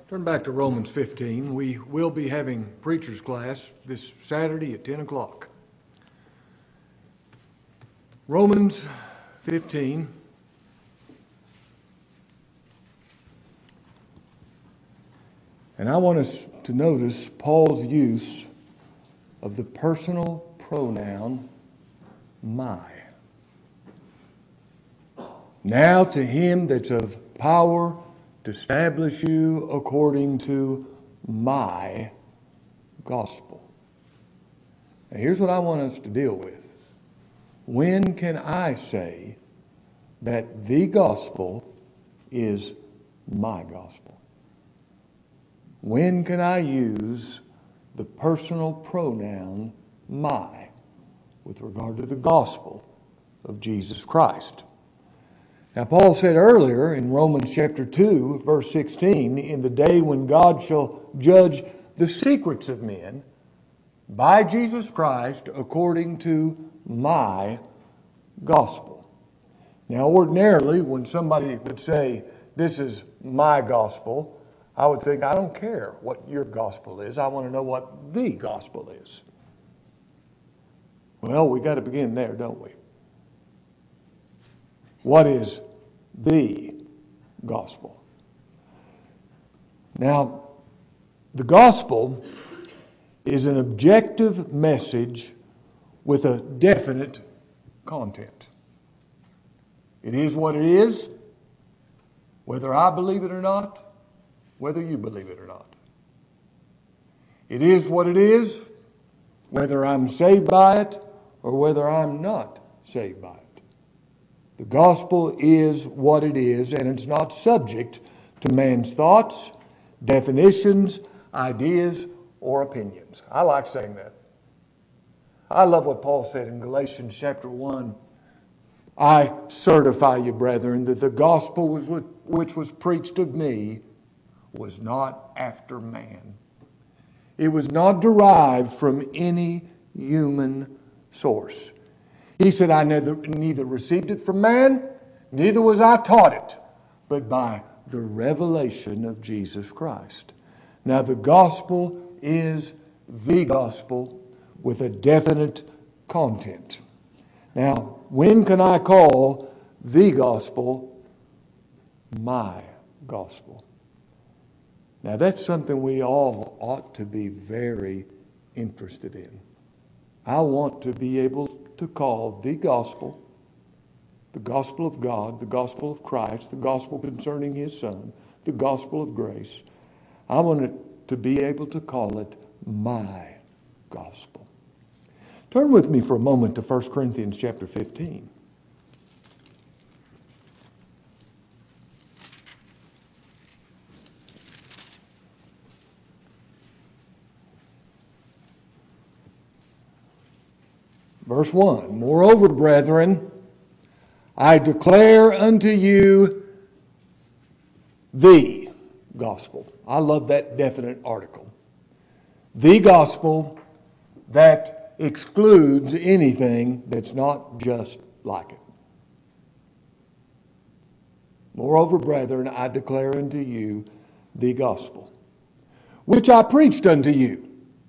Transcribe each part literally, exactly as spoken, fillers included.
Turn back to Romans fifteen. We will be having preacher's class this Saturday at ten o'clock. Romans fifteen. And I want us to notice Paul's use of the personal pronoun my. Now to him that's of power to establish you according to my gospel. Now here's what I want us to deal with. When can I say that the gospel is my gospel? When can I use the personal pronoun my with regard to the gospel of Jesus Christ? Now, Paul said earlier in Romans chapter two, verse sixteen, in the day when God shall judge the secrets of men by Jesus Christ according to my gospel. Now, ordinarily, when somebody would say, this is my gospel, I would think, I don't care what your gospel is. I want to know what the gospel is. Well, we got to begin there, don't we? What is the gospel? Now, the gospel is an objective message with a definite content. It is what it is, whether I believe it or not, whether you believe it or not. It is what it is, whether I'm saved by it or whether I'm not saved by it. The gospel is what it is, and it's not subject to man's thoughts, definitions, ideas, or opinions. I like saying that. I love what Paul said in Galatians chapter one. I certify you, brethren, that the gospel was which was preached of me was not after man. It was not derived from any human source. He said, I neither, neither received it from man, neither was I taught it, but by the revelation of Jesus Christ. Now, the gospel is the gospel with a definite content. Now, when can I call the gospel my gospel? Now, that's something we all ought to be very interested in. I want to be able to call the gospel, the gospel of God, the gospel of Christ, the gospel concerning His Son, the gospel of grace. I want it to be able to call it my gospel. Turn with me for a moment to First Corinthians chapter fifteen. Verse one, moreover, brethren, I declare unto you the gospel. I love that definite article. The gospel that excludes anything that's not just like it. Moreover, brethren, I declare unto you the gospel, which I preached unto you.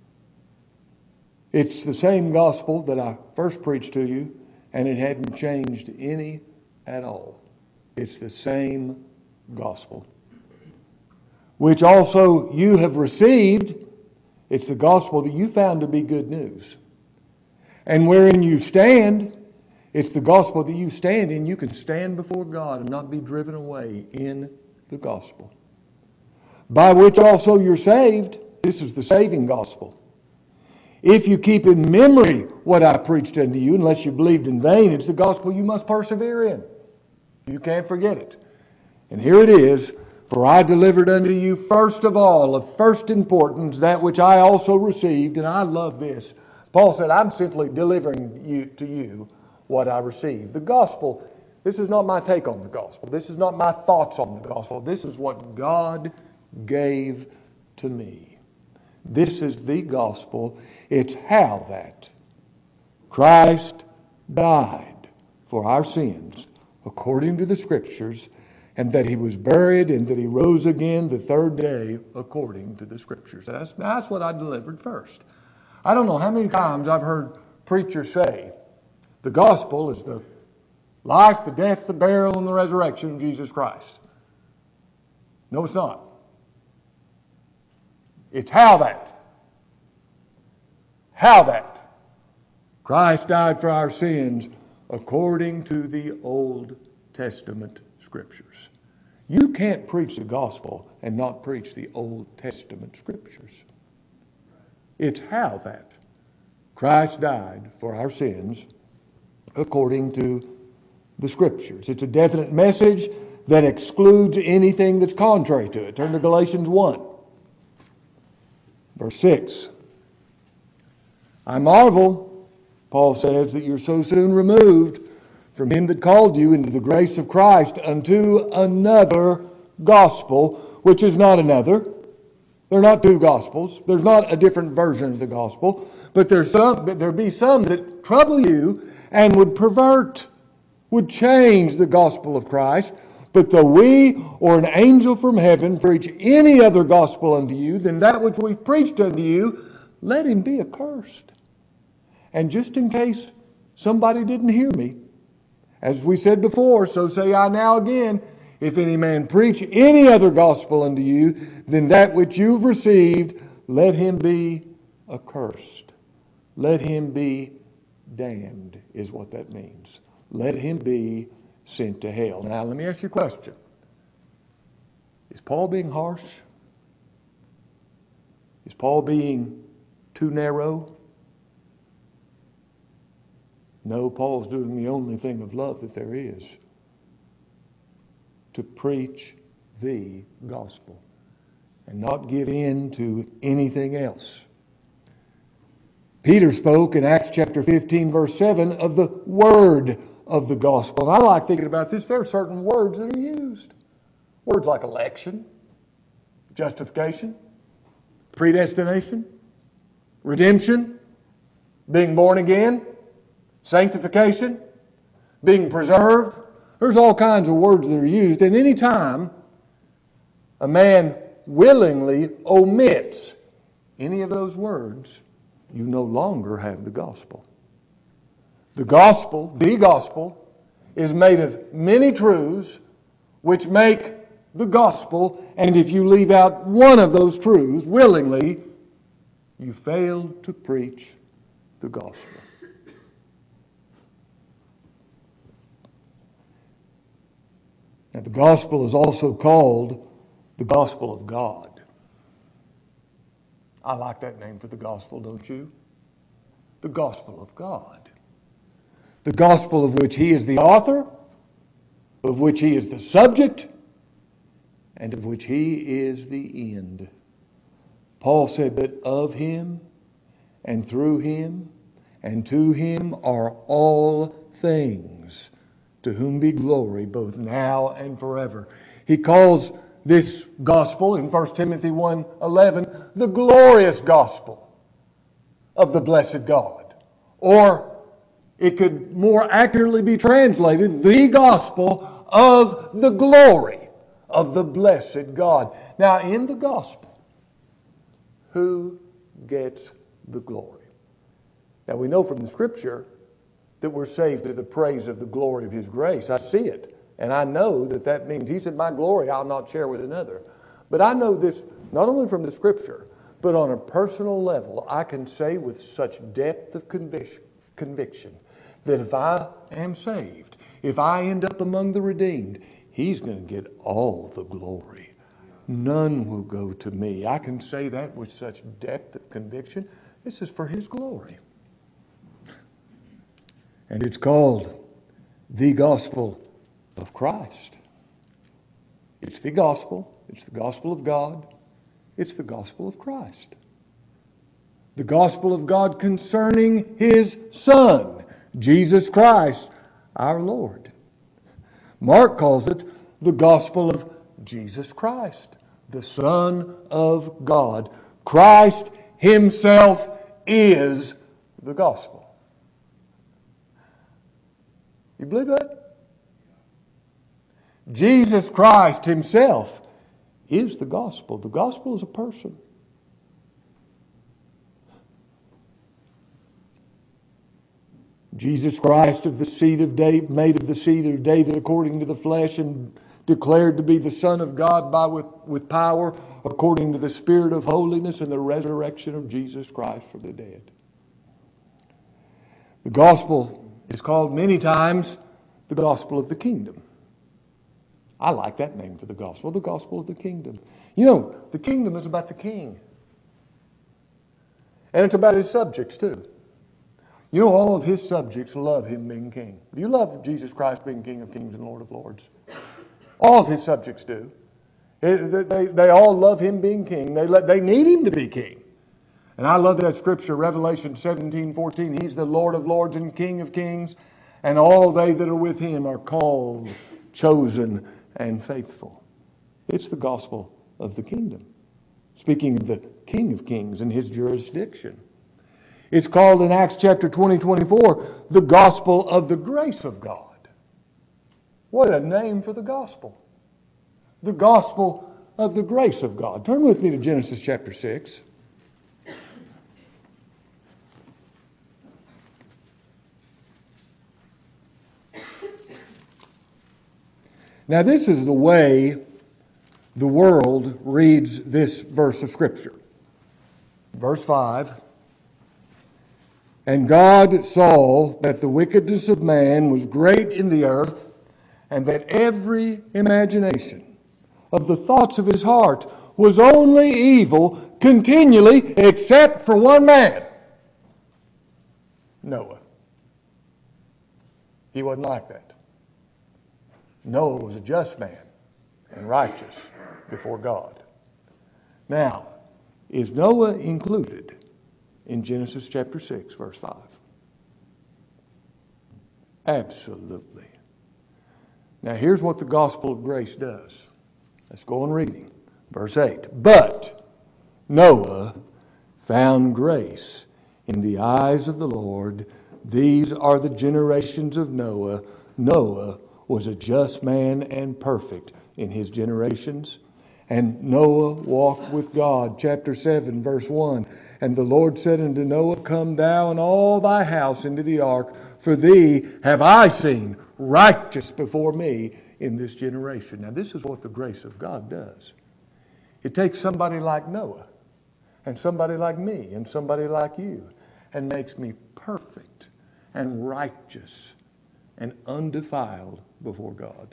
It's the same gospel that I first preached to you, and it hadn't changed any at all. It's the same gospel. Which also you have received. It's the gospel that you found to be good news. And wherein you stand, it's the gospel that you stand in. You can stand before God and not be driven away in the gospel. By which also you're saved. This is the saving gospel. If you keep in memory what I preached unto you, unless you believed in vain, it's the gospel you must persevere in. You can't forget it. And here it is, for I delivered unto you first of all, of first importance, that which I also received, and I love this. Paul said, I'm simply delivering you to you what I received. The gospel, this is not my take on the gospel. This is not my thoughts on the gospel. This is what God gave to me. This is the gospel. It's how that Christ died for our sins according to the Scriptures, and that he was buried, and that he rose again the third day according to the Scriptures. That's, that's what I delivered first. I don't know how many times I've heard preachers say the gospel is the life, the death, the burial, and the resurrection of Jesus Christ. No, it's not. It's how that. How that. Christ died for our sins according to the Old Testament Scriptures. You can't preach the gospel and not preach the Old Testament Scriptures. It's how that. Christ died for our sins according to the Scriptures. It's a definite message that excludes anything that's contrary to it. Turn to Galatians one, verse six. I marvel, Paul says, that you're so soon removed from him that called you into the grace of Christ unto another gospel, which is not another. There are not two gospels. There's not a different version of the gospel. But there's some, but there be some that trouble you and would pervert, would change the gospel of Christ. But though we or an angel from heaven preach any other gospel unto you than that which we've preached unto you, let him be accursed. And just in case somebody didn't hear me, as we said before, so say I now again, if any man preach any other gospel unto you than that which you've received, let him be accursed. Let him be damned, is what that means. Let him be sent to hell. Now, let me ask you a question. Is Paul being harsh? Is Paul being too narrow? No, Paul's doing the only thing of love that there is. To preach the gospel and not give in to anything else. Peter spoke in Acts chapter fifteen, verse seven, of the word of the gospel. And I like thinking about this. There are certain words that are used. Words like election, justification, predestination, redemption, being born again, sanctification, being preserved. There's all kinds of words that are used. And any time a man willingly omits any of those words, you no longer have the gospel. The gospel, the gospel, is made of many truths which make the gospel, and if you leave out one of those truths willingly, you fail to preach the gospel. Now, the gospel is also called the gospel of God. I like that name for the gospel, don't you? The gospel of God. The gospel of which he is the author, of which he is the subject, and of which he is the end. Paul said that of him and through him and to him are all things, to whom be glory both now and forever. He calls this gospel in First Timothy one eleven the glorious gospel of the blessed God. Or it could more accurately be translated, the gospel of the glory of the blessed God. Now, in the gospel, who gets the glory? Now, we know from the Scripture that we're saved to the praise of the glory of his grace. I see it. And I know that that means, he said, my glory I'll not share with another. But I know this not only from the Scripture, but on a personal level, I can say with such depth of conviction, conviction that if I am saved, if I end up among the redeemed, he's going to get all the glory. None will go to me. I can say that with such depth of conviction. This is for his glory. And it's called the gospel of Christ. It's the gospel. It's the gospel of God. It's the gospel of Christ. The gospel of God concerning his Son, Jesus Christ, our Lord. Mark calls it the gospel of Jesus Christ, the Son of God. Christ himself is the gospel. You believe that? Jesus Christ himself is the gospel. The gospel is a person. Jesus Christ of the seed of David, made of the seed of David according to the flesh, and declared to be the Son of God by with, with power according to the Spirit of holiness and the resurrection of Jesus Christ from the dead. The gospel is called many times the gospel of the kingdom. I like that name for the gospel, the gospel of the kingdom. You know, the kingdom is about the king. And it's about his subjects too. You know, all of his subjects love him being king. Do you love Jesus Christ being King of kings and Lord of lords? All of his subjects do. They, they, they all love him being king. They, let, they need him to be king. And I love that scripture, Revelation seventeen fourteen. He's the Lord of lords and King of kings, and all they that are with him are called, chosen, and faithful. It's the gospel of the kingdom. Speaking of the King of kings and his jurisdiction. It's called in Acts chapter twenty, twenty-four, the gospel of the grace of God. What a name for the gospel. The gospel of the grace of God. Turn with me to Genesis chapter six. Now, this is the way the world reads this verse of Scripture. Verse five. And God saw that the wickedness of man was great in the earth, and that every imagination of the thoughts of his heart was only evil continually, except for one man, Noah. He wasn't like that. Noah was a just man and righteous before God. Now, is Noah included in Genesis chapter six, verse five? Absolutely. Now, here's what the gospel of grace does. Let's go on reading. Verse eight. But Noah found grace in the eyes of the Lord. These are the generations of Noah. Noah was a just man and perfect in his generations. And Noah walked with God. Chapter seven, verse one. And the Lord said unto Noah, Come thou and all thy house into the ark, for thee have I seen righteous before me in this generation. Now, this is what the grace of God does. It takes somebody like Noah and somebody like me and somebody like you and makes me perfect and righteous and undefiled before God.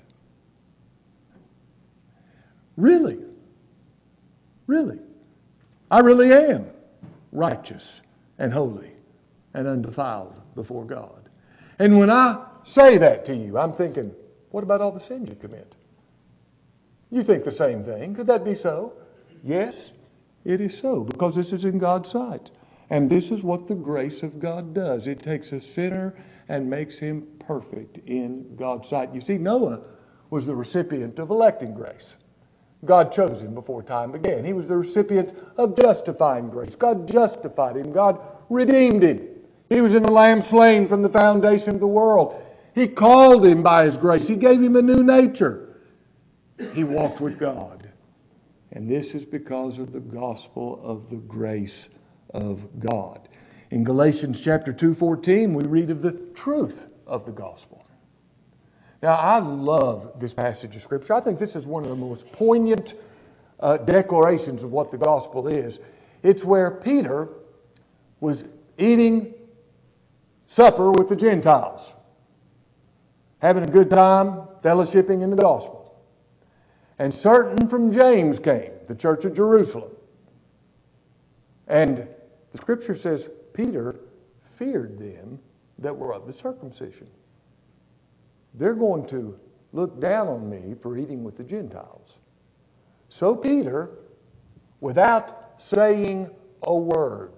Really? Really? I really am righteous and holy and undefiled before God. And when I say that to you, I'm thinking, what about all the sins you commit? You think the same thing. Could that be so? Yes, it is so, because this is in God's sight. And this is what the grace of God does. It takes a sinner and makes him perfect in God's sight. You see, Noah was the recipient of electing grace. God chose him before time began. He was the recipient of justifying grace. God justified him. God redeemed him. He was in the Lamb slain from the foundation of the world. He called him by his grace. He gave him a new nature. He walked with God. And this is because of the gospel of the grace of God. In Galatians chapter two fourteen, we read of the truth of the gospel. Now, I love this passage of Scripture. I think this is one of the most poignant uh, declarations of what the gospel is. It's where Peter was eating supper with the Gentiles, having a good time, fellowshipping in the gospel. And certain from James came, the church of Jerusalem. And the Scripture says Peter feared them that were of the circumcision. They're going to look down on me for eating with the Gentiles. So Peter, without saying a word,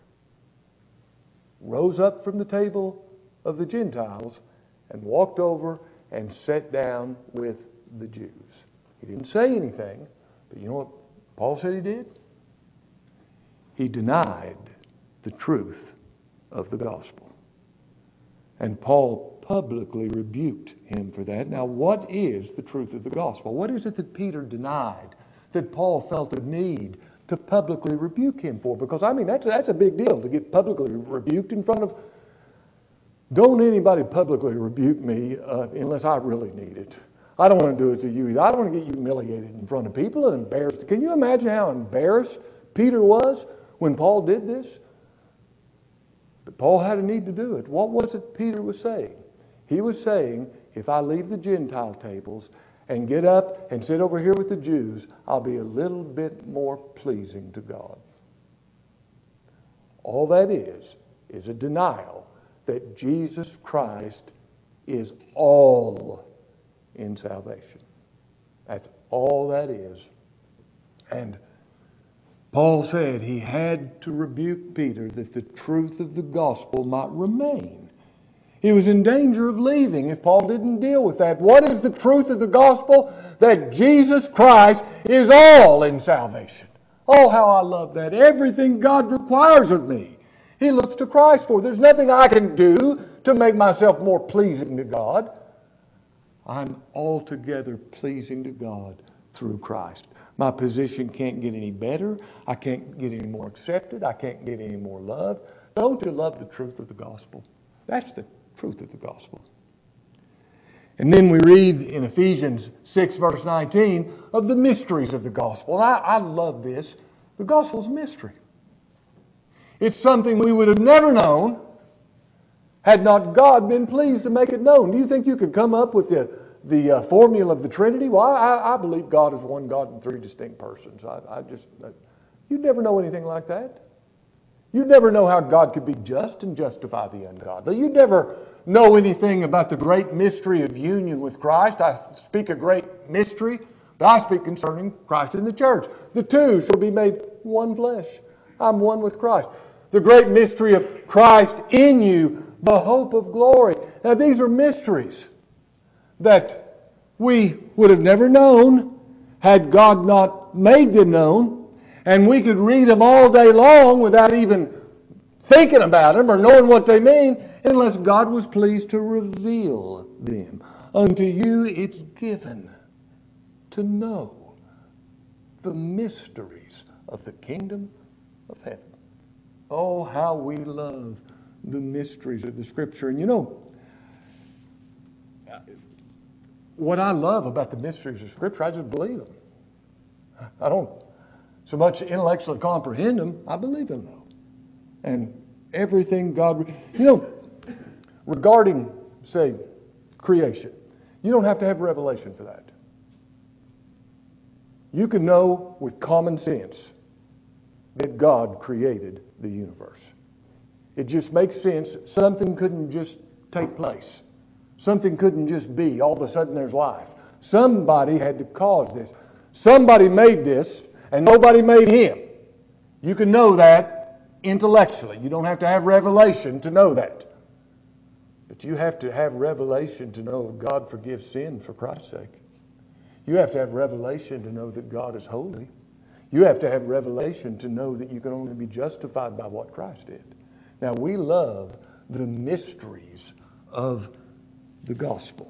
rose up from the table of the Gentiles and walked over and sat down with the Jews. He didn't say anything, but you know what Paul said he did? He denied the truth of the gospel. And Paul publicly rebuked him for that. Now, what is the truth of the gospel? What is it that Peter denied that Paul felt a need to publicly rebuke him for? Because, I mean, that's, that's a big deal to get publicly rebuked in front of... Don't anybody publicly rebuke me uh, unless I really need it. I don't want to do it to you either. I don't want to get humiliated in front of people and embarrassed. Can you imagine how embarrassed Peter was when Paul did this? But Paul had a need to do it. What was it Peter was saying? He was saying, if I leave the Gentile tables and get up and sit over here with the Jews, I'll be a little bit more pleasing to God. All that is, is a denial that Jesus Christ is all in salvation. That's all that is. And Paul said he had to rebuke Peter that the truth of the gospel might remain. He was in danger of leaving if Paul didn't deal with that. What is the truth of the gospel? That Jesus Christ is all in salvation. Oh, how I love that. Everything God requires of me, He looks to Christ for. There's nothing I can do to make myself more pleasing to God. I'm altogether pleasing to God through Christ. My position can't get any better. I can't get any more accepted. I can't get any more loved. Don't you love the truth of the gospel? That's the truth of the gospel. And then we read in Ephesians six, verse nineteen, of the mysteries of the gospel. And I, I love this. The gospel's a mystery. It's something we would have never known had not God been pleased to make it known. Do you think you could come up with the, the uh, formula of the Trinity? Well, I, I believe God is one God in three distinct persons. I, I just, I, you'd never know anything like that. You'd never know how God could be just and justify the ungodly. You'd never know anything about the great mystery of union with Christ. I speak a great mystery, but I speak concerning Christ and the church. The two shall be made one flesh. I'm one with Christ. The great mystery of Christ in you, the hope of glory. Now, these are mysteries that we would have never known had God not made them known. And we could read them all day long without even thinking about them or knowing what they mean unless God was pleased to reveal them. Unto you it's given to know the mysteries of the kingdom of heaven. Oh, how we love the mysteries of the Scripture. And you know, what I love about the mysteries of Scripture, I just believe them. I don't so much intellectually comprehend them, I believe them though. And everything God, you know, regarding, say, creation, you don't have to have revelation for that. You can know with common sense that God created the universe. It just makes sense. Something couldn't just take place. Something couldn't just be. All of a sudden there's life. Somebody had to cause this. Somebody made this, and nobody made him. You can know that intellectually. You don't have to have revelation to know that. But you have to have revelation to know God forgives sin for Christ's sake. You have to have revelation to know that God is holy. You have to have revelation to know that you can only be justified by what Christ did. Now, we love the mysteries of the gospel.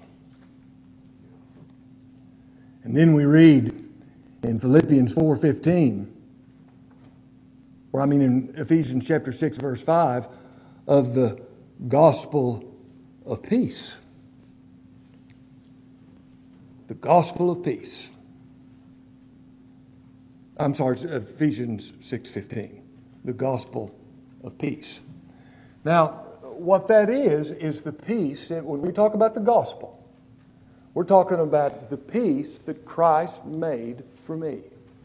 And then we read in Philippians four fifteen, or I mean in Ephesians chapter six, verse five, of the gospel of peace. The gospel of peace. I'm sorry, it's Ephesians six fifteen. The gospel of peace. Now, what that is, is the peace, when we talk about the gospel, we're talking about the peace that Christ made for me.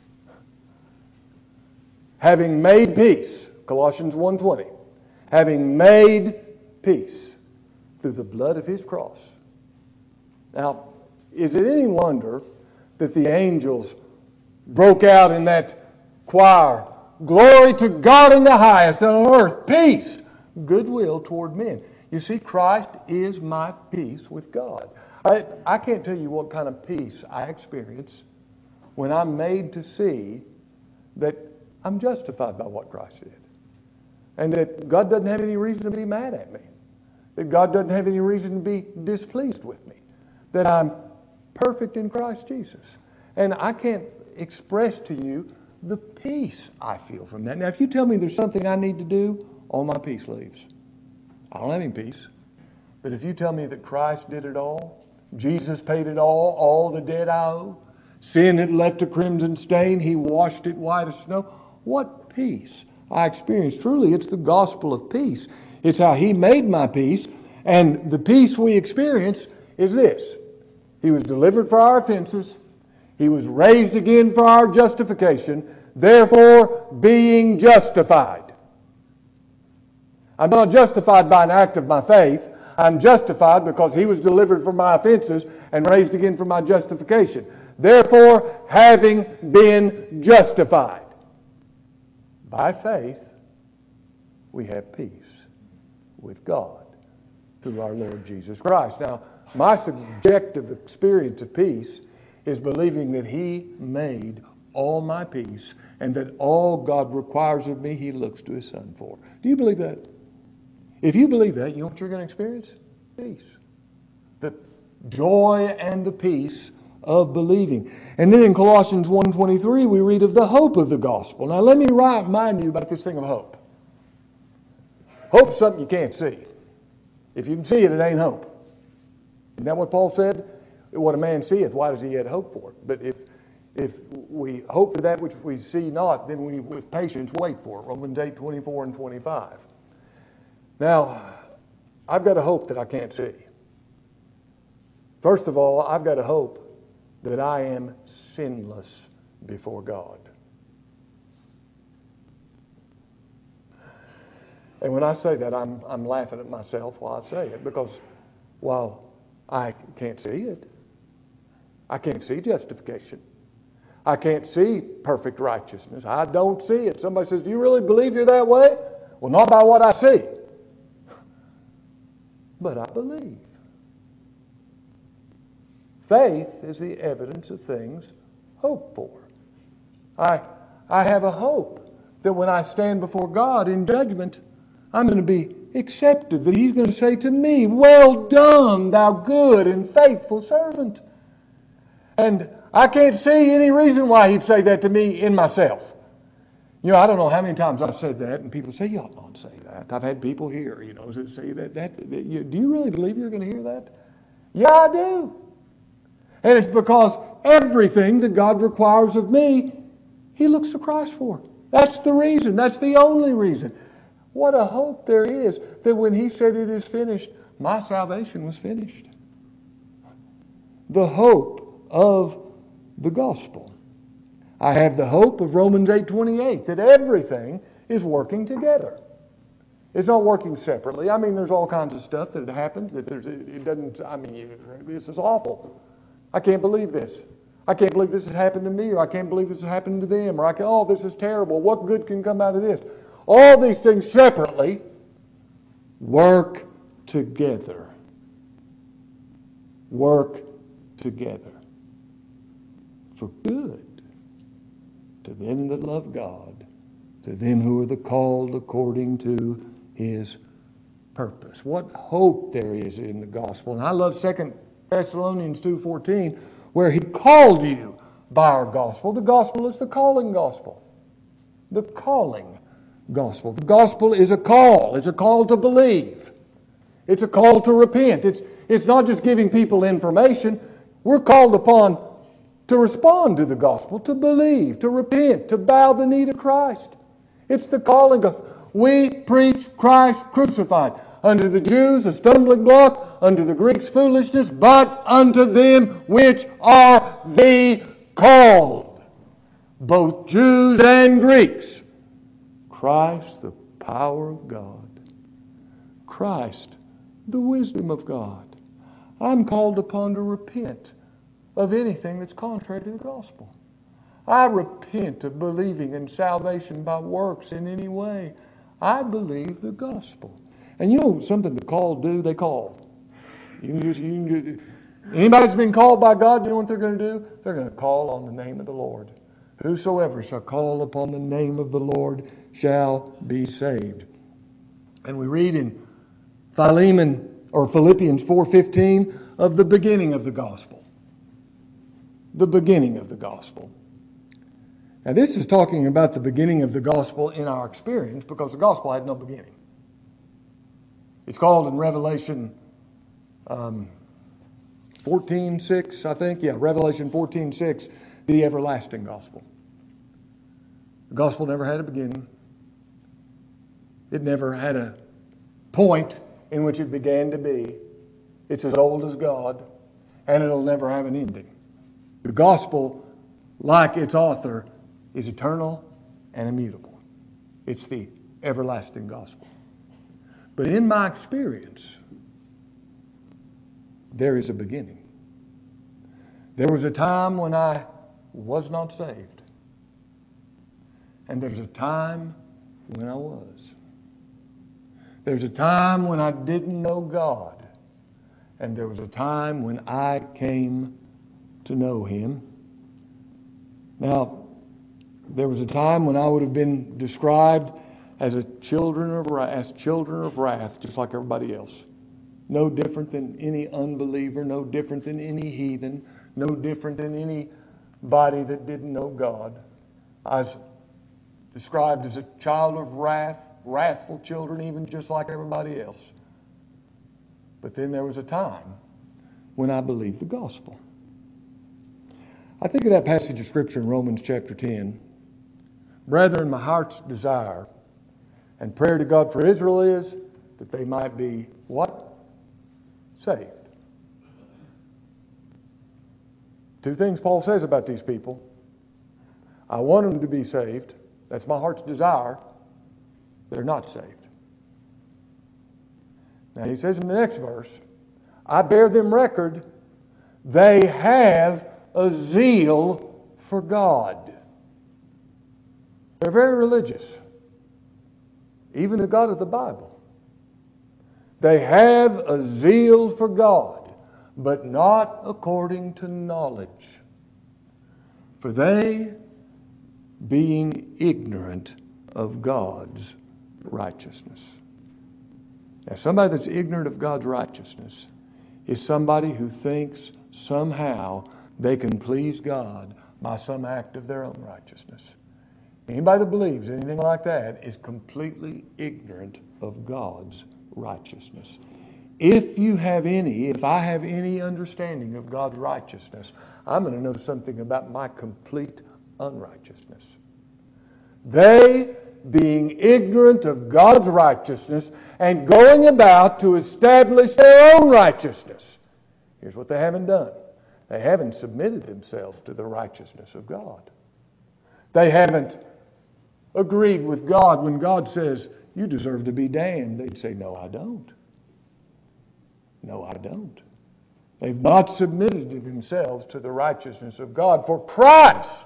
Having made peace, Colossians one twenty, having made peace through the blood of His cross. Now, is it any wonder that the angels broke out in that choir, glory to God in the highest, and on earth peace, goodwill toward men. You see, Christ is my peace with God. I, I can't tell you what kind of peace I experience when I'm made to see that I'm justified by what Christ did. And that God doesn't have any reason to be mad at me. that God doesn't have any reason to be displeased with me, that I'm perfect in Christ Jesus. And I can't express to you the peace I feel from that. Now, if you tell me there's something I need to do, all my peace leaves. I don't have any peace. But if you tell me that Christ did it all, Jesus paid it all, all the debt I owe, sin had left a crimson stain, He washed it white as snow, what peace I experience. Truly, it's the gospel of peace. It's how He made my peace, and the peace we experience is this. He was delivered for our offenses. He was raised again for our justification, therefore being justified. I'm not justified by an act of my faith. I'm justified because He was delivered for my offenses and raised again for my justification. Therefore, having been justified by faith, we have peace with God through our Lord Jesus Christ. Now, my subjective experience of peace is believing that He made all my peace and that all God requires of me, He looks to His Son for. Do you believe that? If you believe that, you know what you're going to experience? Peace. The joy and the peace of believing. And then in Colossians one twenty-three, we read of the hope of the gospel. Now let me remind you about this thing of hope. Hope's something you can't see. If you can see it, it ain't hope. Isn't that what Paul said? What a man seeth, why does he yet hope for it? But if if we hope for that which we see not, then we with patience wait for it. Romans eight twenty-four and twenty-five. Now, I've got a hope that I can't see. First of all, I've got a hope that I am sinless before God. And when I say that, I'm, I'm laughing at myself while I say it, because while I can't see it, I can't see justification. I can't see perfect righteousness. I don't see it. Somebody says, do you really believe you're that way? Well, not by what I see. But I believe. Faith is the evidence of things hoped for. I, I have a hope that when I stand before God in judgment, I'm going to be accepted, that He's going to say to me, well done, thou good and faithful servant. And I can't see any reason why He'd say that to me in myself. You know, I don't know how many times I've said that, and people say, you ought not say that. I've had people here, you know, say that. that, that you, do you really believe you're going to hear that? Yeah, I do. And it's because everything that God requires of me, He looks to Christ for. That's the reason. That's the only reason. What a hope there is that when He said it is finished, my salvation was finished. The hope of the gospel. I have the hope of Romans eight twenty-eight, that everything is working together. It's not working separately. I mean, there's all kinds of stuff that happens that there's, it doesn't, I mean, this is awful. I can't believe this. I can't believe this has happened to me, or I can't believe this has happened to them, or I can, oh, this is terrible. What good can come out of this? All these things separately work together. Work together for good. To them that love God, to them who are the called according to His purpose. What hope there is in the gospel. And I love Second Thessalonians two fourteen, where He called you by our gospel. The gospel is the calling gospel. The calling gospel. The gospel is a call. It's a call to believe. It's a call to repent. It's, it's not just giving people information. We're called upon to respond to the gospel, to believe, to repent, to bow the knee to Christ. It's the calling of, we preach Christ crucified. Unto the Jews a stumbling block, unto the Greeks foolishness, but unto them which are the called, both Jews and Greeks, Christ the power of God. Christ the wisdom of God. I'm called upon to repent of anything that's contrary to the gospel. I repent of believing in salvation by works in any way. I believe the gospel. And you know something the called do? They call. You can just, you can do, anybody that's been called by God, you know what they're going to do? They're going to call on the name of the Lord. Whosoever shall call upon the name of the Lord shall be saved. And we read in Philemon or Philippians four fifteen of the beginning of the gospel. The beginning of the gospel. Now this is talking about the beginning of the gospel in our experience because the gospel had no beginning. It's called in Revelation um, fourteen six, I think. Yeah, Revelation fourteen six, the everlasting gospel. The gospel never had a beginning. It never had a point in which it began to be. It's as old as God, and it'll never have an ending. The gospel, like its author, is eternal and immutable. It's the everlasting gospel. But in my experience, there is a beginning. There was a time when I was not saved. And there's a time when I was. There's a time when I didn't know God. And there was a time when I came to know Him. Now, there was a time when I would have been described as a children of wrath, as children of wrath, just like everybody else. No different than any unbeliever, no different than any heathen, no different than anybody that didn't know God. I was described as a child of wrath, wrathful children, even just like everybody else. But then there was a time when I believed the gospel. I think of that passage of Scripture in Romans chapter ten. Brethren, my heart's desire and prayer to God for Israel is that they might be what? Saved. Two things Paul says about these people. I want them to be saved. That's my heart's desire. They're not saved. Now he says in the next verse, I bear them record, they have a zeal for God. They're very religious. Even the God of the Bible. They have a zeal for God, but not according to knowledge. For they, being ignorant of God's righteousness. Now, somebody that's ignorant of God's righteousness is somebody who thinks somehow they can please God by some act of their own righteousness. Anybody that believes anything like that is completely ignorant of God's righteousness. If you have any, if I have any understanding of God's righteousness, I'm going to know something about my complete unrighteousness. They, being ignorant of God's righteousness and going about to establish their own righteousness. Here's what they haven't done. They haven't submitted themselves to the righteousness of God. They haven't agreed with God when God says, you deserve to be damned. They'd say, no, I don't. No, I don't. They've not submitted to themselves to the righteousness of God for Christ.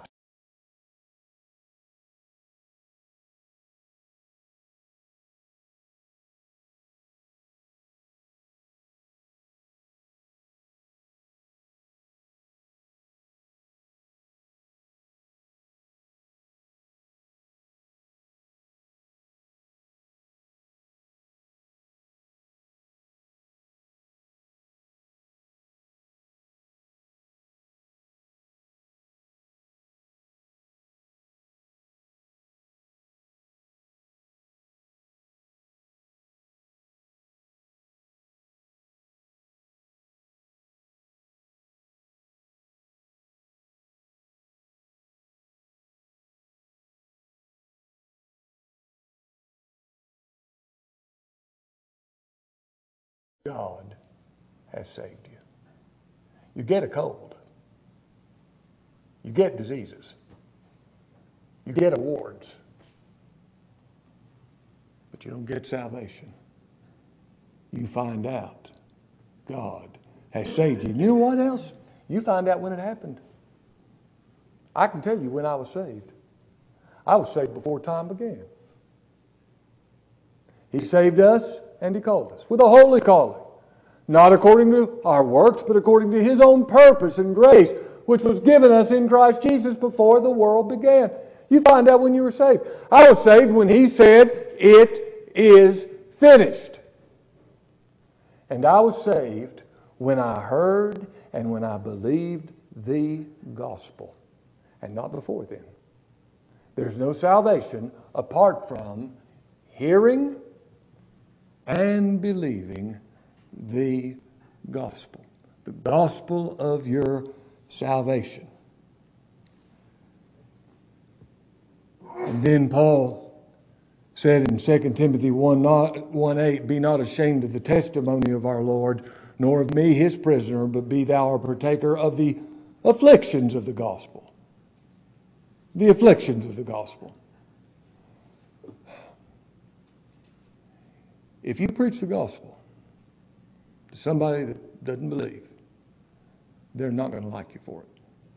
God has saved you. You get a cold. You get diseases. You get awards. But you don't get salvation. You find out God has saved you. And you know what else? You find out when it happened. I can tell you when I was saved. I was saved before time began. He saved us and He called us with a holy calling. Not according to our works, but according to His own purpose and grace, which was given us in Christ Jesus before the world began. You find out when you were saved. I was saved when He said, it is finished. And I was saved when I heard and when I believed the gospel, and not before then. There's no salvation apart from hearing and believing the gospel. The gospel of your salvation. And then Paul said in Second Timothy one eight, "Be not ashamed of the testimony of our Lord, nor of me his prisoner, but be thou a partaker of the afflictions of the gospel." The afflictions of the gospel. If you preach the gospel to somebody that doesn't believe, they're not going to like you for it.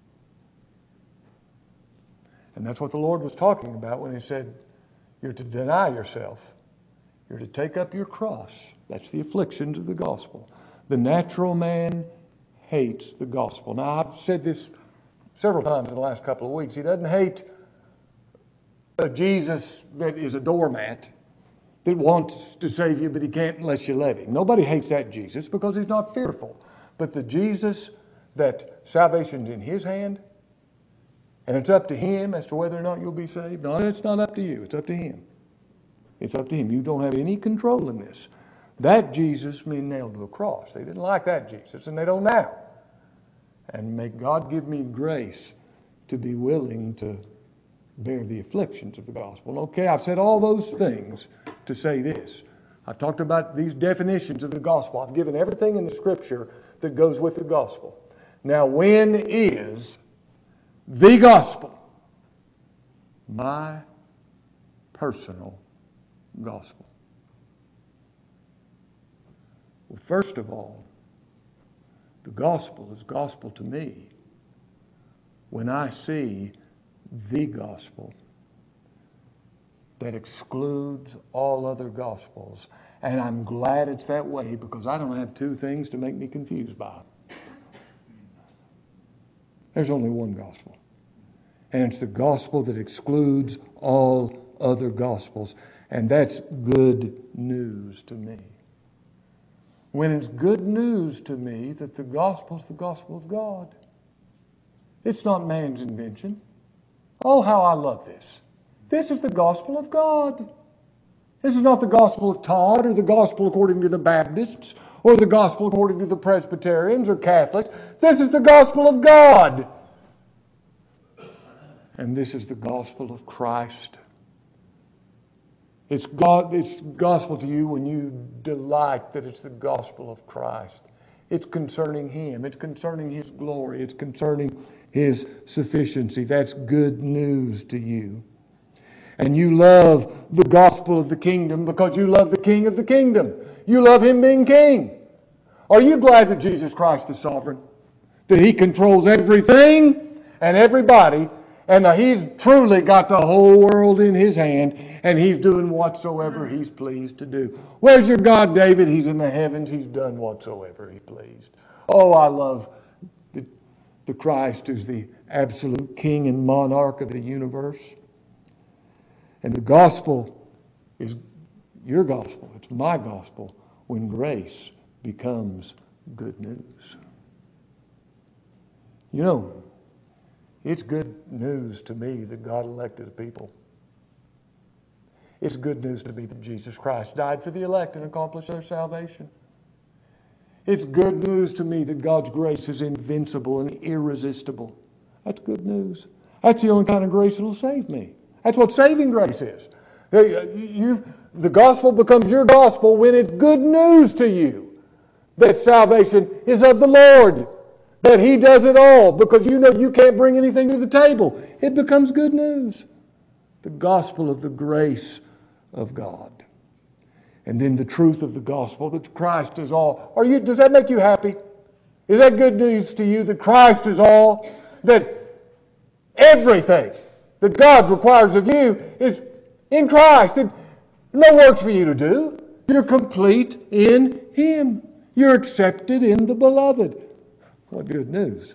And that's what the Lord was talking about when he said, you're to deny yourself. You're to take up your cross. That's the afflictions of the gospel. The natural man hates the gospel. Now, I've said this several times in the last couple of weeks. He doesn't hate a Jesus that is a doormat that wants to save you, but he can't unless you let him. Nobody hates that Jesus because he's not fearful. But the Jesus that salvation's in his hand, and it's up to him as to whether or not you'll be saved. No, it's not up to you. It's up to him. It's up to him. You don't have any control in this. That Jesus being nailed to a cross. They didn't like that Jesus, and they don't now. And may God give me grace to be willing to bear the afflictions of the gospel. Okay, I've said all those things to say this. I've talked about these definitions of the gospel. I've given everything in the Scripture that goes with the gospel. Now, when is the gospel my personal gospel? Well, first of all, the gospel is gospel to me when I see the gospel that excludes all other gospels. And I'm glad it's that way because I don't have two things to make me confused by. There's only one gospel. And it's the gospel that excludes all other gospels. And that's good news to me. When it's good news to me that the gospel is the gospel of God. It's not man's invention. Oh, how I love this. This is the gospel of God. This is not the gospel of Todd or the gospel according to the Baptists or the gospel according to the Presbyterians or Catholics. This is the gospel of God. And this is the gospel of Christ. It's God, it's gospel to you when you delight that it's the gospel of Christ. It's concerning Him. It's concerning His glory. It's concerning His sufficiency. That's good news to you. And you love the gospel of the kingdom because you love the King of the kingdom. You love Him being King. Are you glad that Jesus Christ is sovereign? That He controls everything and everybody, and that He's truly got the whole world in His hand, and He's doing whatsoever He's pleased to do. Where's your God, David? He's in the heavens. He's done whatsoever He pleased. Oh, I love the, the Christ who's the absolute King and monarch of the universe. And the gospel is your gospel. It's my gospel when grace becomes good news. You know, it's good news to me that God elected a people. It's good news to me that Jesus Christ died for the elect and accomplished their salvation. It's good news to me that God's grace is invincible and irresistible. That's good news. That's the only kind of grace that will save me. That's what saving grace is. You, the gospel becomes your gospel when it's good news to you that salvation is of the Lord, that He does it all because you know you can't bring anything to the table. It becomes good news. The gospel of the grace of God. And then the truth of the gospel that Christ is all. Are you? Does that make you happy? Is that good news to you that Christ is all? That everything that God requires of you is in Christ. It, no works for you to do. You're complete in Him. You're accepted in the Beloved. What good news.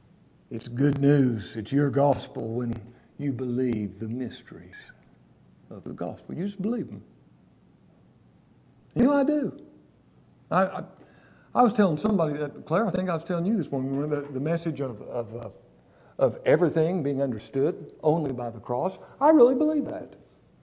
It's good news. It's your gospel when you believe the mysteries. of the gospel. You just believe them. You know I do. I, I, I was telling somebody that, Claire, I think I was telling you this morning, the, the message of, of, uh, of everything being understood only by the cross. I really believe that.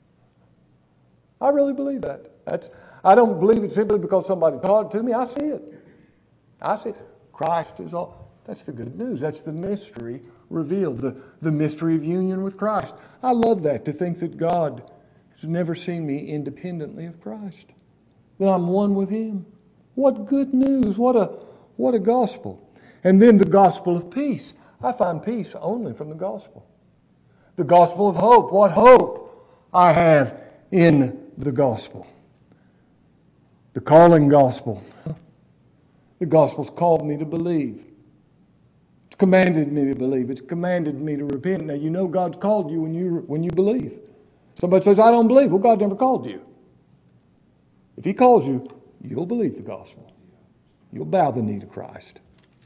I really believe that. That's, I don't believe it simply because somebody taught it to me. I see it. I see it. Christ is all. That's the good news. That's the mystery revealed, the, the mystery of union with Christ. I love that, to think that God has never seen me independently of Christ, that I'm one with Him. What good news. What a, what a gospel. And then the gospel of peace. I find peace only from the gospel. The gospel of hope. What hope I have in the gospel. The calling gospel. The gospel's called me to believe. It's commanded me to believe. It's commanded me to repent. Now, you know God's called you when you when you believe. Somebody says, I don't believe. Well, God never called you. If He calls you, you'll believe the gospel. You'll bow the knee to Christ.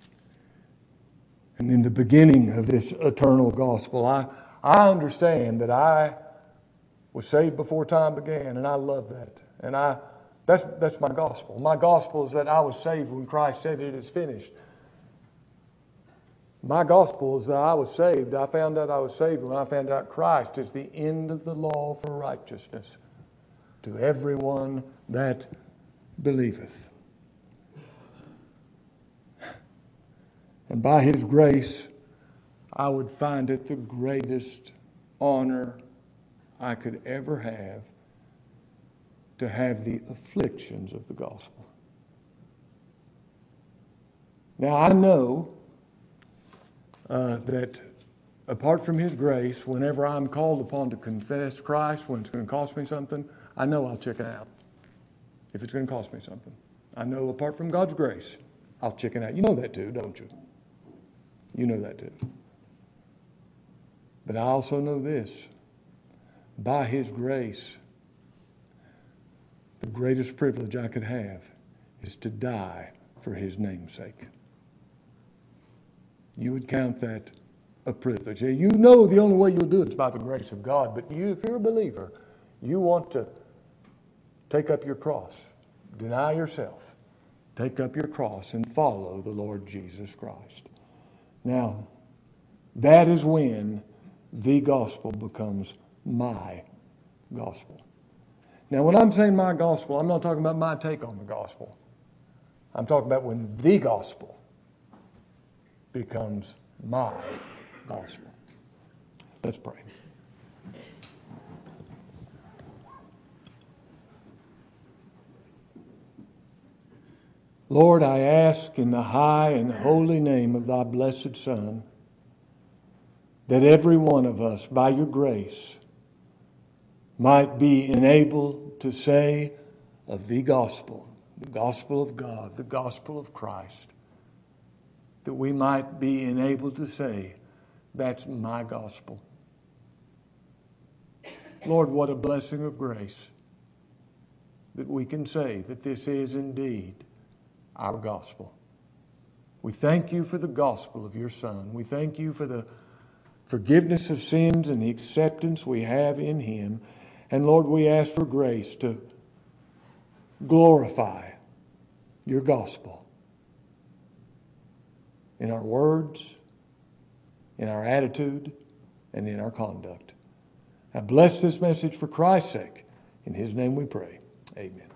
And in the beginning of this eternal gospel, I, I understand that I was saved before time began, and I love that. And I that's that's my gospel. My gospel is that I was saved when Christ said it is finished. My gospel is that I was saved. I found out I was saved when I found out Christ is the end of the law for righteousness to everyone that believeth. And by His grace, I would find it the greatest honor I could ever have to have the afflictions of the gospel. Now, I know uh, that apart from His grace, whenever I'm called upon to confess Christ, when it's going to cost me something, I know I'll chicken out if it's going to cost me something. I know apart from God's grace, I'll chicken out. You know that too, don't you? You know that too. But I also know this. By His grace, the greatest privilege I could have is to die for His name's sake. You would count that a privilege. You know the only way you'll do it is by the grace of God. But you, if you're a believer, you want to take up your cross, deny yourself, take up your cross and follow the Lord Jesus Christ. Now, that is when the gospel becomes my gospel. Now, when I'm saying my gospel, I'm not talking about my take on the gospel. I'm talking about when the gospel becomes my gospel. Let's pray. Lord, I ask in the high and holy name of Thy blessed Son that every one of us, by Your grace, might be enabled to say of the gospel, the gospel of God, the gospel of Christ, that we might be enabled to say, that's my gospel. Lord, what a blessing of grace that we can say that this is indeed our gospel. We thank You for the gospel of Your Son. We thank You for the forgiveness of sins and the acceptance we have in Him. And Lord, we ask for grace to glorify Your gospel in our words, in our attitude, and in our conduct. I bless this message for Christ's sake. In His name we pray. Amen.